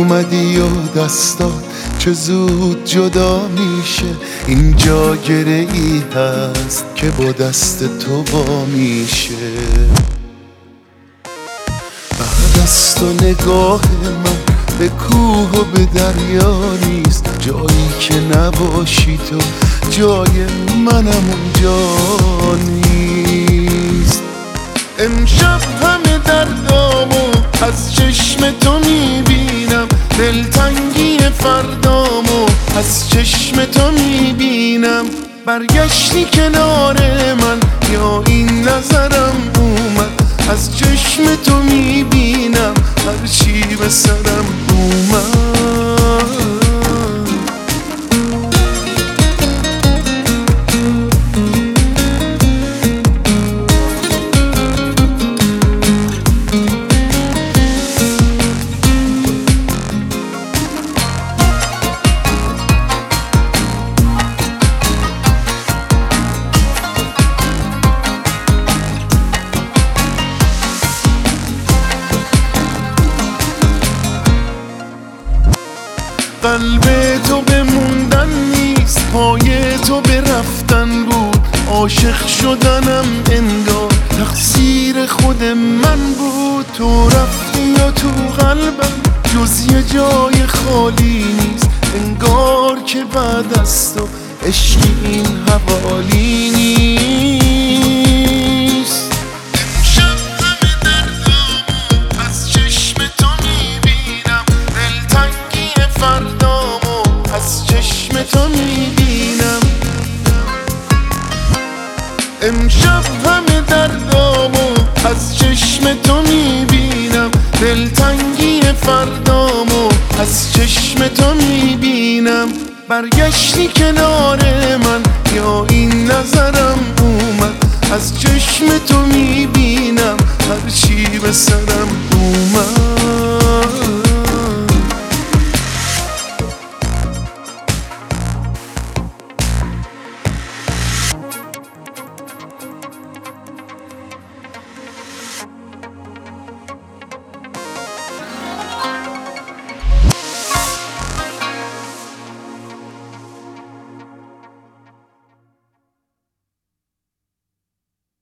اومدی و دستات چه زود جدا میشه. اینجا گره ای هست که با دست تو وا میشه. بعد از تو نگاه من به کوه و به دریا نیست. جایی که نباشی تو جای منم اونجا نیست. امشب همه دردامو از چشم تو میبینم، دلتنگی فردامو از چشم تو میبینم. برگشتی کنار من یا این نظرم اومد، از چشم تو میبینم هرچی به سرم اومد. قلب تو بموندن نیست، پای تو به رفتن بود. عاشق شدنم انگار تقصیر خود من بود. تو رفتی و تو قلبم جز یه جای خالی نیست. انگار که بعد از تو عشقی این حوالی نیست. امشب همه دردامو از چشم تو میبینم، دلتنگی فردامو از چشم تو میبینم. امشب همه دردامو از چشم تو میبینم، دلتنگی فردامو از چشم تو میبینم. برگشتی کنار من یا این نظرم اومد، از چشم تو میبینم هرچی به سرم